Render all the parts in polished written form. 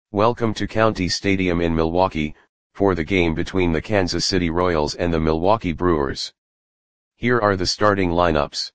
Welcome to County Stadium in Milwaukee, for the game between the Kansas City Royals and the Milwaukee Brewers. Here are the starting lineups.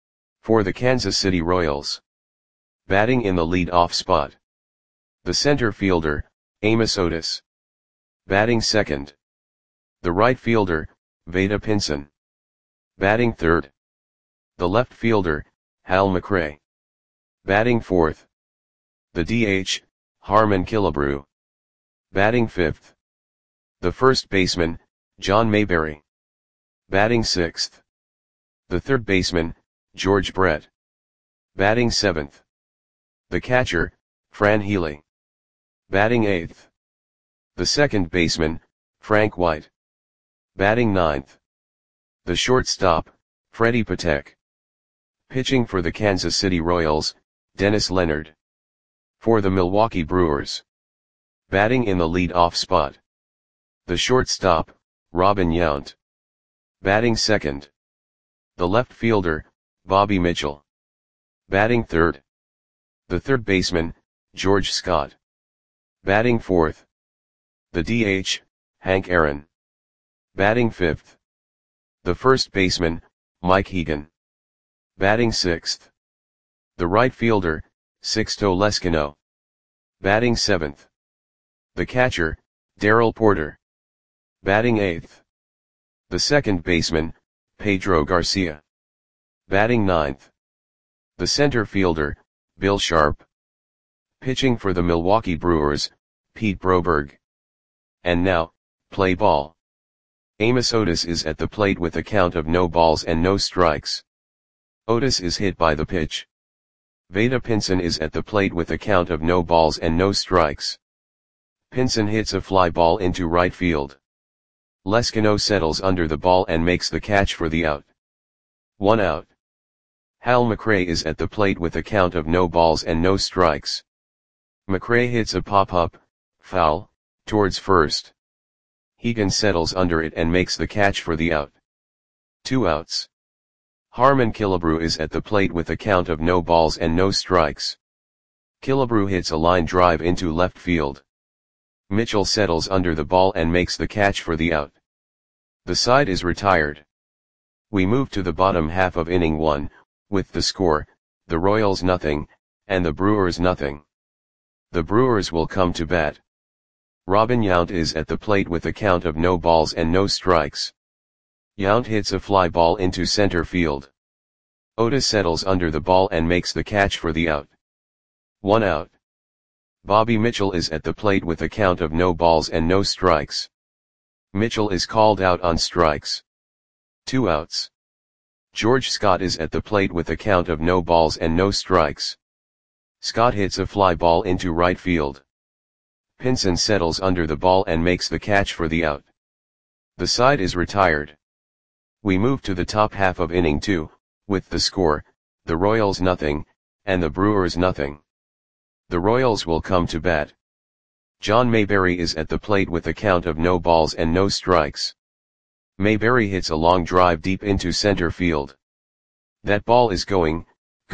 For the Kansas City Royals. Batting in the lead-off spot. The center fielder, Amos Otis. Batting second. The right fielder, Vada Pinson. Batting third. The left fielder, Hal McRae. Batting fourth. The DH, Harmon Killebrew. Batting fifth. The first baseman, John Mayberry. Batting sixth. The third baseman, George Brett. Batting seventh. The catcher, Fran Healy. Batting eighth. The second baseman, Frank White. Batting ninth. The shortstop, Freddie Patek. Pitching for the Kansas City Royals, Dennis Leonard. For the Milwaukee Brewers. Batting in the lead-off spot. The shortstop, Robin Yount. Batting second. The left fielder, Bobby Mitchell. Batting third. The third baseman, George Scott. Batting fourth. The DH, Hank Aaron. Batting fifth. The first baseman, Mike Hegan. Batting sixth. The right fielder, Sixto Leskino. Batting seventh. The catcher, Darrell Porter. Batting eighth. The second baseman, Pedro Garcia. Batting ninth. The center fielder, Bill Sharp. Pitching for the Milwaukee Brewers, Pete Broberg. And now, play ball. Amos Otis is at the plate with a count of no balls and no strikes. Otis is hit by the pitch. Vada Pinson is at the plate with a count of no balls and no strikes. Pinson hits a fly ball into right field. Leskino settles under the ball and makes the catch for the out. 1 out. Hal McRae is at the plate with a count of no balls and no strikes. McRae hits a pop-up, foul, towards first. Hegan settles under it and makes the catch for the out. 2 outs. Harmon Killebrew is at the plate with a count of no balls and no strikes. Killebrew hits a line drive into left field. Mitchell settles under the ball and makes the catch for the out. The side is retired. We move to the bottom half of inning 1, with the score, the Royals nothing, and the Brewers nothing. The Brewers will come to bat. Robin Yount is at the plate with a count of no balls and no strikes. Yount hits a fly ball into center field. Otis settles under the ball and makes the catch for the out. 1 out. Bobby Mitchell is at the plate with a count of no balls and no strikes. Mitchell is called out on strikes. 2 outs. George Scott is at the plate with a count of no balls and no strikes. Scott hits a fly ball into right field. Pinson settles under the ball and makes the catch for the out. The side is retired. We move to the top half of inning 2, with the score, the Royals nothing, and the Brewers nothing. The Royals will come to bat. John Mayberry is at the plate with a count of no balls and no strikes. Mayberry hits a long drive deep into center field. That ball is gone.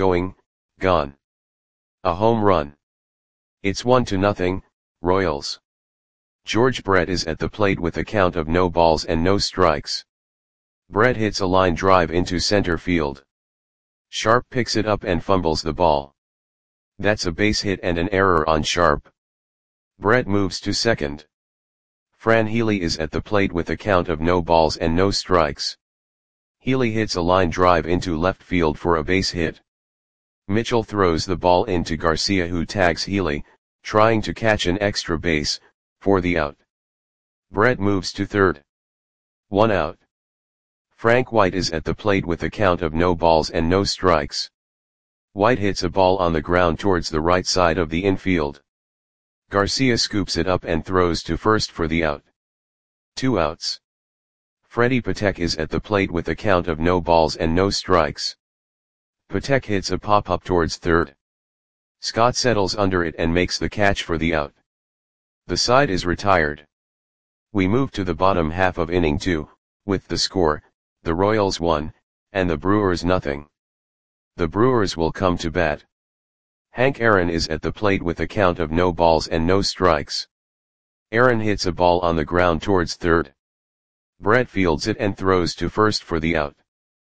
A home run. It's 1-0, Royals. George Brett is at the plate with a count of no balls and no strikes. Brett hits a line drive into center field. Sharp picks it up and fumbles the ball. That's a base hit and an error on Sharp. Brett moves to second. Fran Healy is at the plate with a count of no balls and no strikes. Healy hits a line drive into left field for a base hit. Mitchell throws the ball into Garcia, who tags Healy, trying to catch an extra base, for the out. Brett moves to third. 1 out. Frank White is at the plate with a count of no balls and no strikes. White hits a ball on the ground towards the right side of the infield. Garcia scoops it up and throws to first for the out. 2 outs. Freddie Patek is at the plate with a count of no balls and no strikes. Patek hits a pop-up towards third. Scott settles under it and makes the catch for the out. The side is retired. We move to the bottom half of inning 2, with the score, the Royals 1, and the Brewers nothing. The Brewers will come to bat. Hank Aaron is at the plate with a count of no balls and no strikes. Aaron hits a ball on the ground towards third. Brett fields it and throws to first for the out.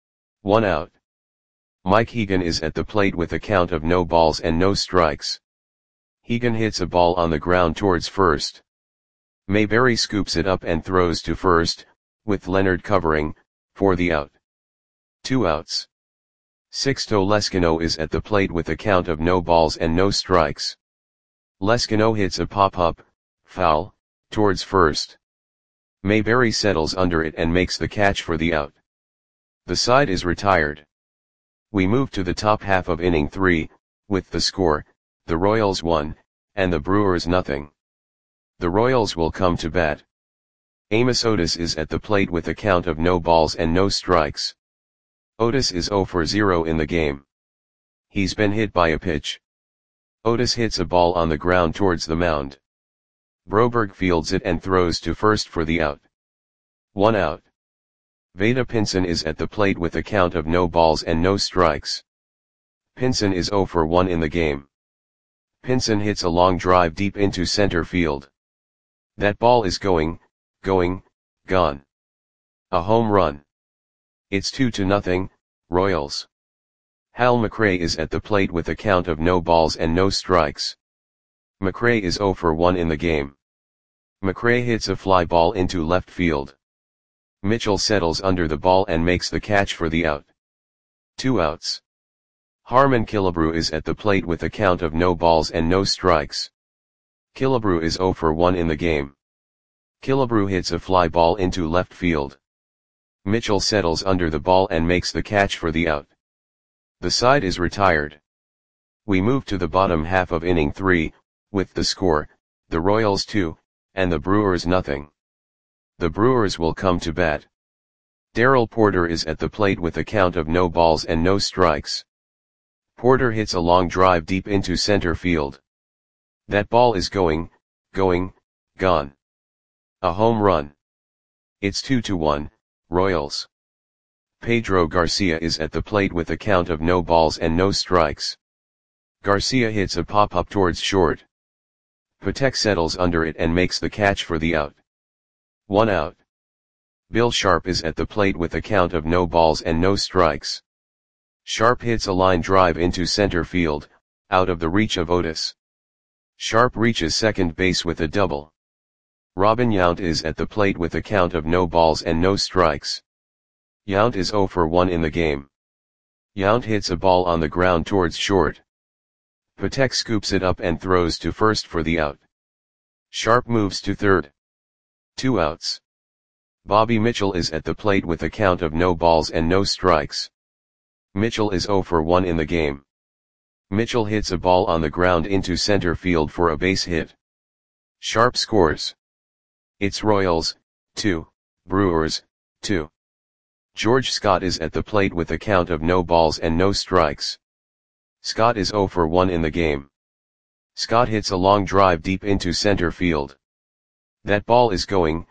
1 out. Mike Hegan is at the plate with a count of no balls and no strikes. Hegan hits a ball on the ground towards first. Mayberry scoops it up and throws to first, with Leonard covering, for the out. 2 outs. Sixto Leskino is at the plate with a count of no balls and no strikes. Leskino hits a pop-up, foul, towards first. Mayberry settles under it and makes the catch for the out. The side is retired. We move to the top half of inning 3, with the score, the Royals 1, and the Brewers nothing. The Royals will come to bat. Amos Otis is at the plate with a count of no balls and no strikes. Otis is 0 for 0 in the game. He's been hit by a pitch. Otis hits a ball on the ground towards the mound. Broberg fields it and throws to first for the out. 1 out. Vada Pinson is at the plate with a count of no balls and no strikes. Pinson is 0 for 1 in the game. Pinson hits a long drive deep into center field. That ball is going, gone. A home run. It's 2-0, Royals. Hal McRae is at the plate with a count of no balls and no strikes. McRae is 0 for 1 in the game. McRae hits a fly ball into left field. Mitchell settles under the ball and makes the catch for the out. 2 outs. Harmon Killebrew is at the plate with a count of no balls and no strikes. Killebrew is 0 for 1 in the game. Killebrew hits a fly ball into left field. Mitchell settles under the ball and makes the catch for the out. The side is retired. We move to the bottom half of inning 3, with the score, the Royals 2, and the Brewers nothing. The Brewers will come to bat. Darrell Porter is at the plate with a count of no balls and no strikes. Porter hits a long drive deep into center field. That ball is going, gone. A home run. It's 2-1, Royals. Pedro Garcia is at the plate with a count of no balls and no strikes. Garcia hits a pop-up towards short. Patek settles under it and makes the catch for the out. 1 out. Bill Sharp is at the plate with a count of no balls and no strikes. Sharp hits a line drive into center field, out of the reach of Otis. Sharp reaches second base with a double. Robin Yount is at the plate with a count of no balls and no strikes. Yount is 0 for 1 in the game. Yount hits a ball on the ground towards short. Patek scoops it up and throws to first for the out. Sharp moves to third. 2 outs. Bobby Mitchell is at the plate with a count of no balls and no strikes. Mitchell is 0 for 1 in the game. Mitchell hits a ball on the ground into center field for a base hit. Sharp scores. It's Royals, 2, Brewers, 2. George Scott is at the plate with a count of no balls and no strikes. Scott is 0 for 1 in the game. Scott hits a long drive deep into center field. That ball is going,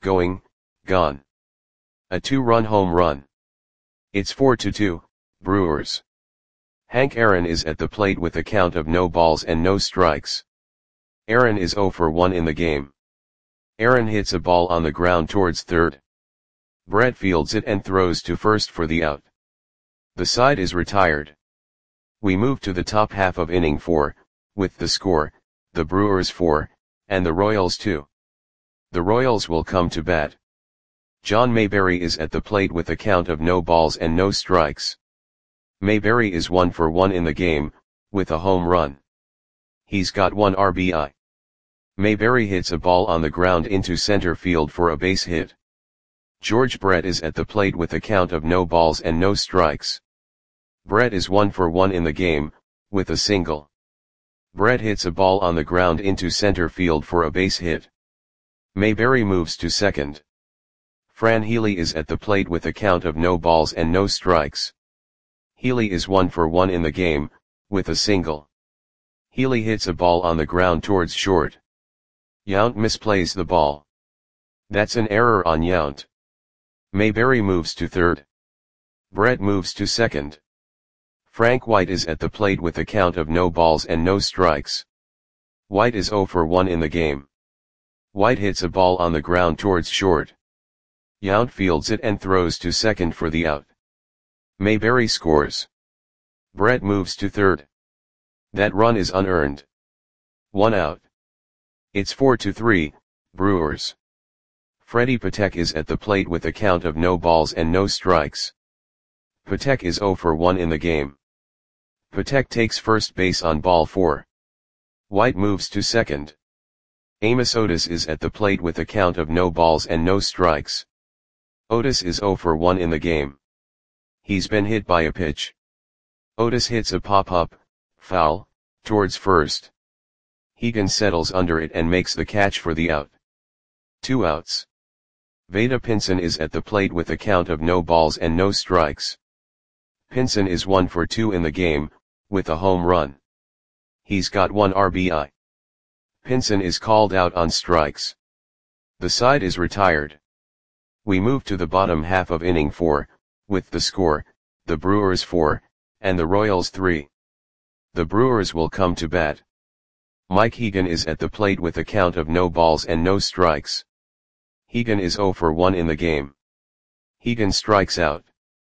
gone. A 2-run home run. It's 4-2, Brewers. Hank Aaron is at the plate with a count of no balls and no strikes. Aaron is 0 for 1 in the game. Aaron hits a ball on the ground towards third. Brett fields it and throws to first for the out. The side is retired. We move to the top half of inning 4, with the score, the Brewers 4, and the Royals 2. The Royals will come to bat. John Mayberry is at the plate with a count of no balls and no strikes. Mayberry is 1 for 1 in the game, with a home run. He's got 1 RBI. Mayberry hits a ball on the ground into center field for a base hit. George Brett is at the plate with a count of no balls and no strikes. Brett is 1 for 1 in the game, with a single. Brett hits a ball on the ground into center field for a base hit. Mayberry moves to second. Fran Healy is at the plate with a count of no balls and no strikes. Healy is 1 for 1 in the game, with a single. Healy hits a ball on the ground towards short. Yount misplays the ball. That's an error on Yount. Mayberry moves to third. Brett moves to second. Frank White is at the plate with a count of no balls and no strikes. White is 0 for 1 in the game. White hits a ball on the ground towards short. Yount fields it and throws to second for the out. Mayberry scores. Brett moves to third. That run is unearned. 1 out. It's 4-3, Brewers. Freddie Patek is at the plate with a count of no balls and no strikes. Patek is 0 for 1 in the game. Patek takes first base on ball 4. White moves to second. Amos Otis is at the plate with a count of no balls and no strikes. Otis is 0 for 1 in the game. He's been hit by a pitch. Otis hits a pop-up, foul, towards first. Hegan settles under it and makes the catch for the out. 2 outs. Vada Pinson is at the plate with a count of no balls and no strikes. Pinson is 1 for 2 in the game, with a home run. He's got 1 RBI. Pinson is called out on strikes. The side is retired. We move to the bottom half of inning 4, with the score, the Brewers 4, and the Royals 3. The Brewers will come to bat. Mike Hegan is at the plate with a count of no balls and no strikes. Hegan is 0 for 1 in the game. Hegan strikes out.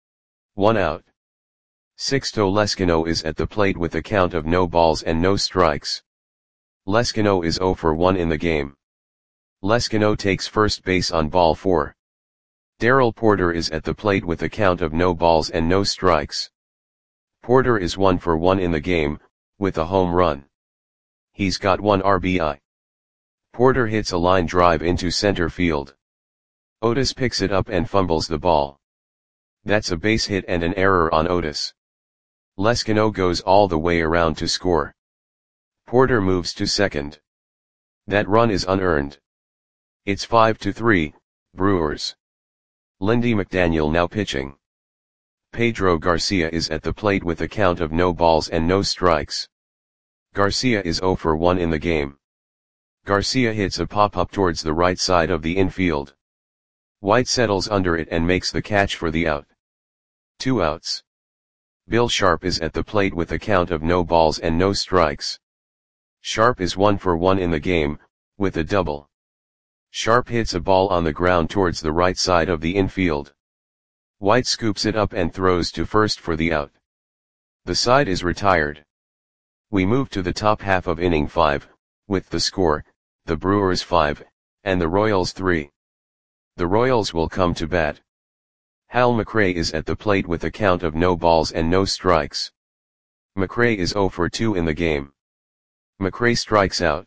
1 out. Sixto Leskino is at the plate with a count of no balls and no strikes. Leskino is 0 for 1 in the game. Leskino takes first base on ball 4. Darrell Porter is at the plate with a count of no balls and no strikes. Porter is 1 for 1 in the game, with a home run. He's got 1 RBI. Porter hits a line drive into center field. Otis picks it up and fumbles the ball. That's a base hit and an error on Otis. Leskino goes all the way around to score. Porter moves to second. That run is unearned. It's 5-3, Brewers. Lindy McDaniel now pitching. Pedro Garcia is at the plate with a count of no balls and no strikes. Garcia is 0 for 1 in the game. Garcia hits a pop-up towards the right side of the infield. White settles under it and makes the catch for the out. 2 outs. Bill Sharp is at the plate with a count of no balls and no strikes. Sharp is 1 for 1 in the game, with a double. Sharp hits a ball on the ground towards the right side of the infield. White scoops it up and throws to first for the out. The side is retired. We move to the top half of inning 5, with the score, the Brewers 5, and the Royals 3. The Royals will come to bat. Hal McRae is at the plate with a count of no balls and no strikes. McRae is 0 for 2 in the game. McRae strikes out.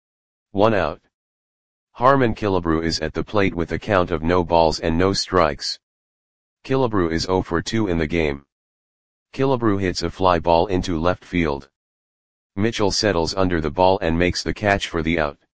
1 out. Harmon Killebrew is at the plate with a count of no balls and no strikes. Killebrew is 0 for 2 in the game. Killebrew hits a fly ball into left field. Mitchell settles under the ball and makes the catch for the out.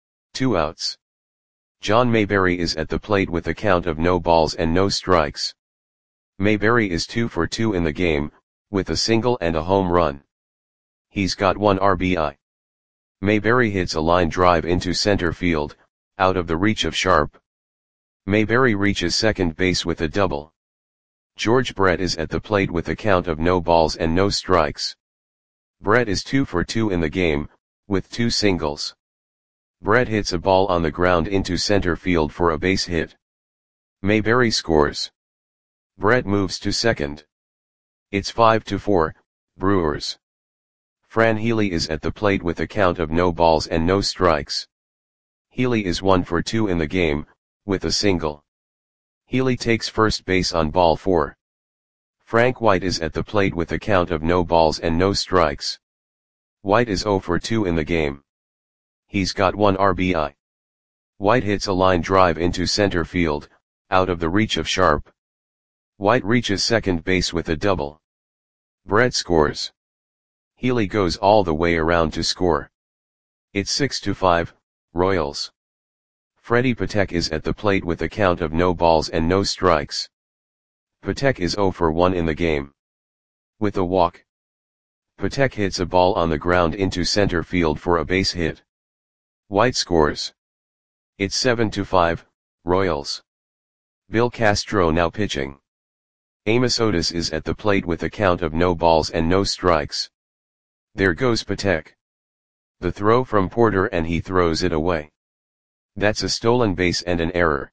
2 outs. John Mayberry is at the plate with a count of no balls and no strikes. Mayberry is 2 for 2 in the game, with a single and a home run. He's got 1 RBI. Mayberry hits a line drive into center field, out of the reach of Sharp. Mayberry reaches second base with a double. George Brett is at the plate with a count of no balls and no strikes. Brett is 2 for 2 in the game, with 2 singles. Brett hits a ball on the ground into center field for a base hit. Mayberry scores. Brett moves to second. It's 5-4, Brewers. Fran Healy is at the plate with a count of no balls and no strikes. Healy is 1 for 2 in the game, with a single. Healy takes first base on ball 4. Frank White is at the plate with a count of no balls and no strikes. White is 0 for 2 in the game. He's got 1 RBI. White hits a line drive into center field, out of the reach of Sharp. White reaches second base with a double. Brett scores. Healy goes all the way around to score. It's 6-5, Royals. Freddie Patek is at the plate with a count of no balls and no strikes. Patek is 0 for 1 in the game. With a walk. Patek hits a ball on the ground into center field for a base hit. White scores. It's 7-5, Royals. Bill Castro now pitching. Amos Otis is at the plate with a count of no balls and no strikes. There goes Patek. The throw from Porter and he throws it away. That's a stolen base and an error.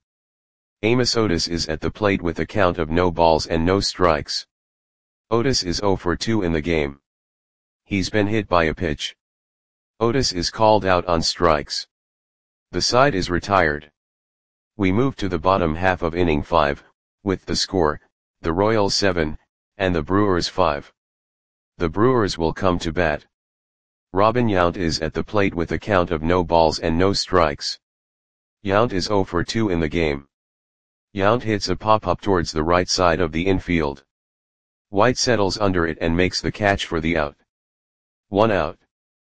Amos Otis is at the plate with a count of no balls and no strikes. Otis is 0 for 2 in the game. He's been hit by a pitch. Otis is called out on strikes. The side is retired. We move to the bottom half of inning 5, with the score, the Royals 7, and the Brewers 5. The Brewers will come to bat. Robin Yount is at the plate with a count of no balls and no strikes. Yount is 0 for 2 in the game. Yount hits a pop-up towards the right side of the infield. White settles under it and makes the catch for the out. 1 out.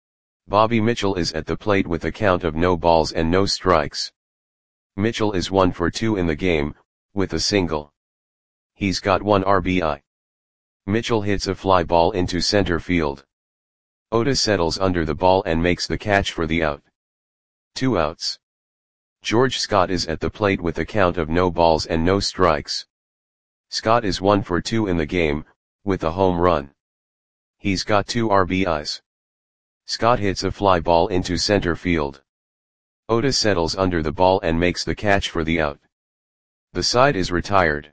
Bobby Mitchell is at the plate with a count of no balls and no strikes. Mitchell is 1 for 2 in the game, with a single. He's got 1 RBI. Mitchell hits a fly ball into center field. Otis settles under the ball and makes the catch for the out. 2 outs. George Scott is at the plate with a count of no balls and no strikes. Scott is 1 for 2 in the game, with a home run. He's got 2 RBIs. Scott hits a fly ball into center field. Otis settles under the ball and makes the catch for the out. The side is retired.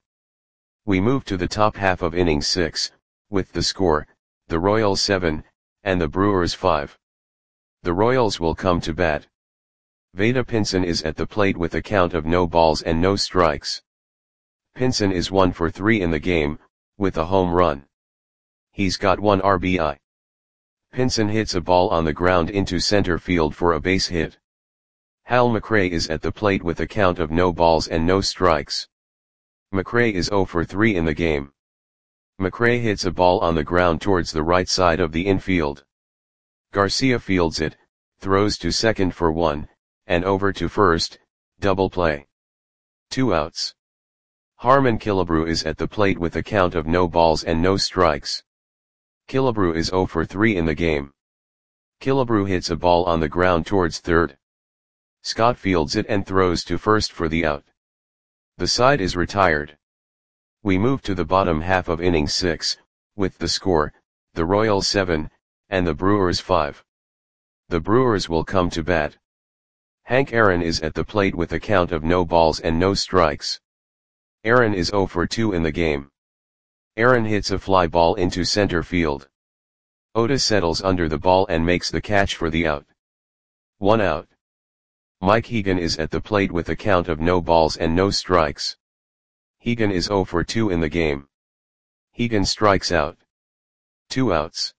We move to the top half of inning 6, with the score, the Royals 7, and the Brewers 5. The Royals will come to bat. Vada Pinson is at the plate with a count of no balls and no strikes. Pinson is 1 for 3 in the game, with a home run. He's got 1 RBI. Pinson hits a ball on the ground into center field for a base hit. Hal McRae is at the plate with a count of no balls and no strikes. McRae is 0 for 3 in the game. McRae hits a ball on the ground towards the right side of the infield. Garcia fields it, throws to second for 1, and over to first, double play. 2 outs. Harmon Killebrew is at the plate with a count of no balls and no strikes. Killebrew is 0 for 3 in the game. Killebrew hits a ball on the ground towards third. Scott fields it and throws to first for the out. The side is retired. We move to the bottom half of inning 6, with the score, the Royals 7, and the Brewers 5. The Brewers will come to bat. Hank Aaron is at the plate with a count of no balls and no strikes. Aaron is 0 for 2 in the game. Aaron hits a fly ball into center field. Otis settles under the ball and makes the catch for the out. 1 out. Mike Hegan is at the plate with a count of no balls and no strikes. Hegan is 0 for 2 in the game. Hegan strikes out. 2 outs.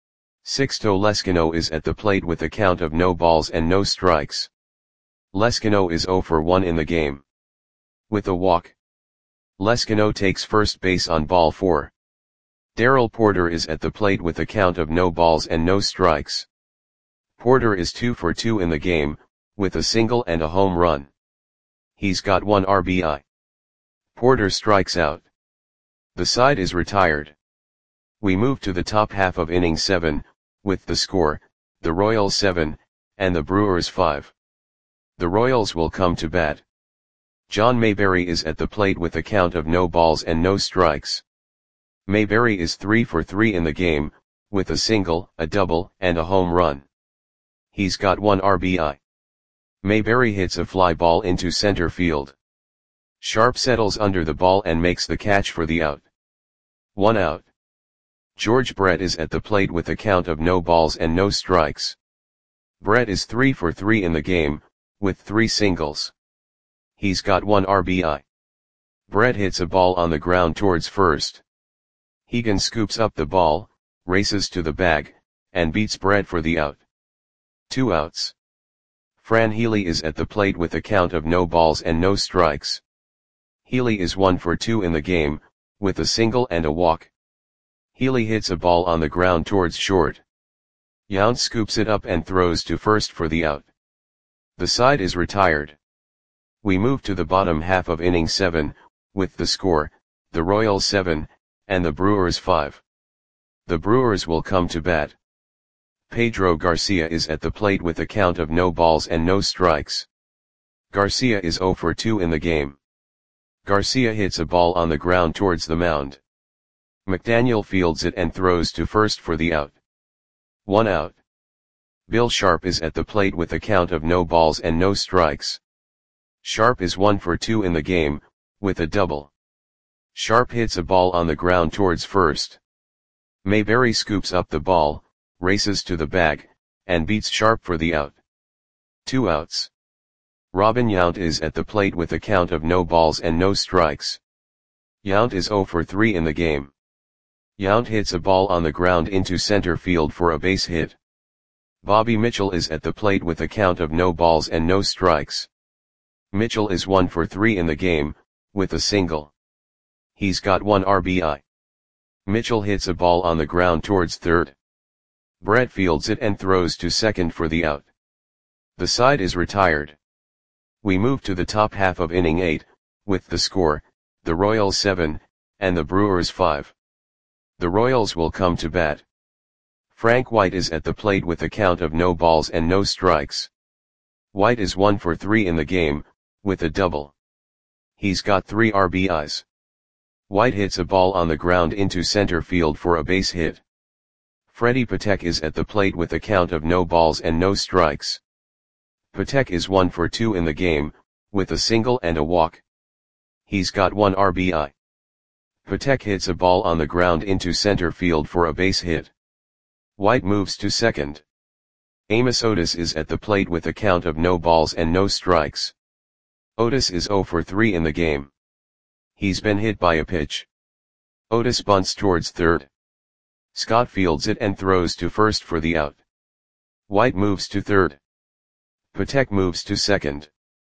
Sixto Leskino is at the plate with a count of no balls and no strikes. Leskino is 0 for 1 in the game. With a walk. Leskino takes first base on ball 4. Darrell Porter is at the plate with a count of no balls and no strikes. Porter is 2 for 2 in the game, with a single and a home run. He's got 1 RBI. Porter strikes out. The side is retired. We move to the top half of inning 7, with the score, the Royals 7, and the Brewers 5. The Royals will come to bat. John Mayberry is at the plate with a count of no balls and no strikes. Mayberry is 3 for 3 in the game, with a single, a double, and a home run. He's got 1 RBI. Mayberry hits a fly ball into center field. Sharp settles under the ball and makes the catch for the out. 1 out. George Brett is at the plate with a count of no balls and no strikes. Brett is 3 for 3 in the game, with 3 singles. He's got 1 RBI. Brett hits a ball on the ground towards first. Hegan scoops up the ball, races to the bag, and beats Brett for the out. 2 outs. Fran Healy is at the plate with a count of no balls and no strikes. Healy is 1 for 2 in the game, with a single and a walk. Healy hits a ball on the ground towards short. Yount scoops it up and throws to first for the out. The side is retired. We move to the bottom half of inning 7, with the score, the Royals 7, and the Brewers 5. The Brewers will come to bat. Pedro Garcia is at the plate with a count of no balls and no strikes. Garcia is 0 for 2 in the game. Garcia hits a ball on the ground towards the mound. McDaniel fields it and throws to first for the out. 1 out. Bill Sharp is at the plate with a count of no balls and no strikes. Sharp is 1 for 2 in the game, with a double. Sharp hits a ball on the ground towards first. Mayberry scoops up the ball, races to the bag, and beats Sharp for the out. 2 outs. Robin Yount is at the plate with a count of no balls and no strikes. Yount is 0 for 3 in the game. Yount hits a ball on the ground into center field for a base hit. Bobby Mitchell is at the plate with a count of no balls and no strikes. Mitchell is 1 for 3 in the game, with a single. He's got 1 RBI. Mitchell hits a ball on the ground towards third. Brett fields it and throws to second for the out. The side is retired. We move to the top half of inning 8, with the score, the Royals 7, and the Brewers 5. The Royals will come to bat. Frank White is at the plate with a count of no balls and no strikes. White is 1 for 3 in the game, with a double. He's got 3 RBIs. White hits a ball on the ground into center field for a base hit. Freddie Patek is at the plate with a count of no balls and no strikes. Patek is 1 for 2 in the game, with a single and a walk. He's got 1 RBI. Patek hits a ball on the ground into center field for a base hit. White moves to second. Amos Otis is at the plate with a count of no balls and no strikes. Otis is 0 for 3 in the game. He's been hit by a pitch. Otis bunts towards third. Scott fields it and throws to first for the out. White moves to third. Patek moves to second.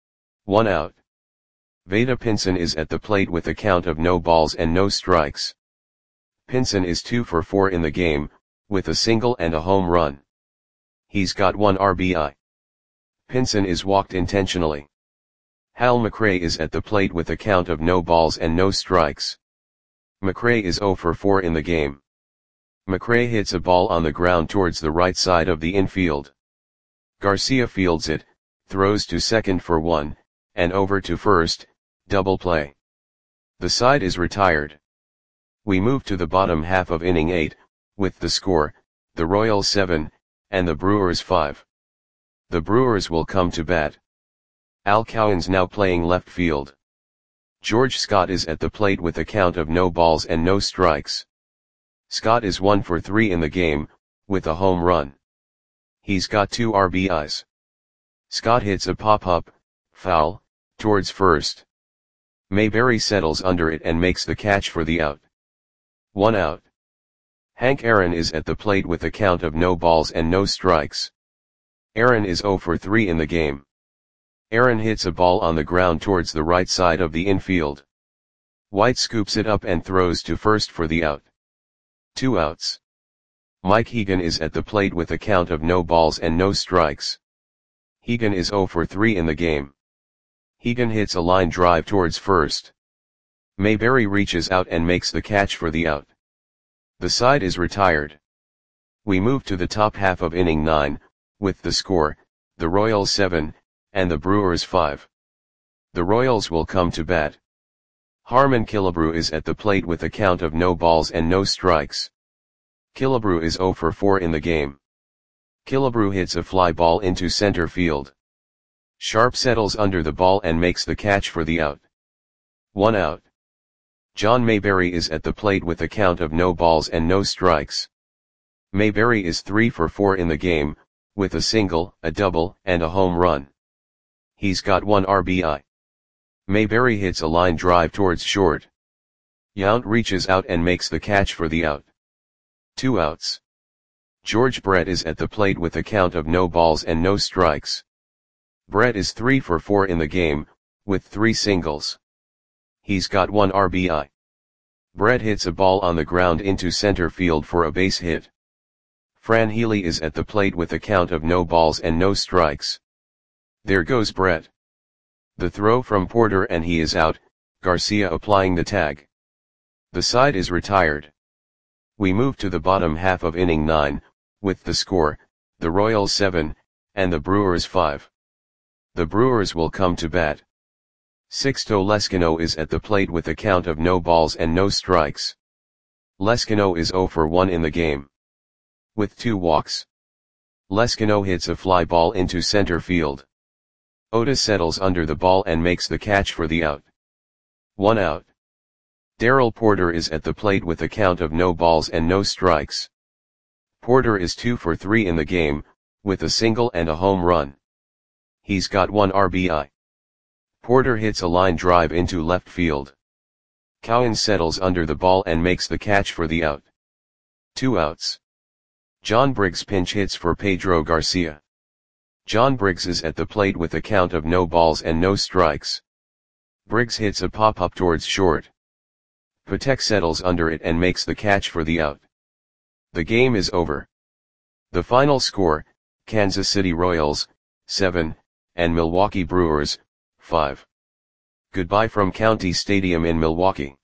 1 out. Vada Pinson is at the plate with a count of no balls and no strikes. Pinson is 2 for 4 in the game, with a single and a home run. He's got 1 RBI. Pinson is walked intentionally. Hal McRae is at the plate with a count of no balls and no strikes. McRae is 0 for 4 in the game. McRae hits a ball on the ground towards the right side of the infield. Garcia fields it, throws to second for 1, and over to first, double play. The side is retired. We move to the bottom half of inning 8, with the score, the Royals 7, and the Brewers 5. The Brewers will come to bat. Al Cowan's now playing left field. George Scott is at the plate with a count of no balls and no strikes. Scott is 1 for 3 in the game, with a home run. He's got 2 RBIs. Scott hits a pop-up, foul, towards first. Mayberry settles under it and makes the catch for the out. 1 out. Hank Aaron is at the plate with a count of no balls and no strikes. Aaron is 0 for 3 in the game. Aaron hits a ball on the ground towards the right side of the infield. White scoops it up and throws to first for the out. 2 outs. Mike Hegan is at the plate with a count of no balls and no strikes. Hegan is 0 for 3 in the game. Hegan hits a line drive towards first. Mayberry reaches out and makes the catch for the out. The side is retired. We move to the top half of inning 9, with the score, the Royals 7, and the Brewers 5. The Royals will come to bat. Harmon Killebrew is at the plate with a count of no balls and no strikes. Killebrew is 0 for 4 in the game. Killebrew hits a fly ball into center field. Sharp settles under the ball and makes the catch for the out. 1 out. John Mayberry is at the plate with a count of no balls and no strikes. Mayberry is 3 for 4 in the game, with a single, a double, and a home run. He's got 1 RBI. Mayberry hits a line drive towards short. Yount reaches out and makes the catch for the out. 2 outs. George Brett is at the plate with a count of no balls and no strikes. Brett is 3 for 4 in the game, with 3 singles. He's got 1 RBI. Brett hits a ball on the ground into center field for a base hit. Fran Healy is at the plate with a count of no balls and no strikes. There goes Brett. The throw from Porter and he is out, Garcia applying the tag. The side is retired. We move to the bottom half of inning 9, with the score, the Royals 7, and the Brewers 5. The Brewers will come to bat. Sixto Leskino is at the plate with a count of no balls and no strikes. Leskino is 0 for 1 in the game. With 2 walks. Leskino hits a fly ball into center field. Oda settles under the ball and makes the catch for the out. 1 out. Darrell Porter is at the plate with a count of no balls and no strikes. Porter is 2 for 3 in the game, with a single and a home run. He's got 1 RBI. Porter hits a line drive into left field. Cowan settles under the ball and makes the catch for the out. 2 outs. John Briggs pinch hits for Pedro Garcia. John Briggs is at the plate with a count of no balls and no strikes. Briggs hits a pop-up towards short. Patek settles under it and makes the catch for the out. The game is over. The final score, Kansas City Royals, 7, and Milwaukee Brewers, 5. Goodbye from County Stadium in Milwaukee.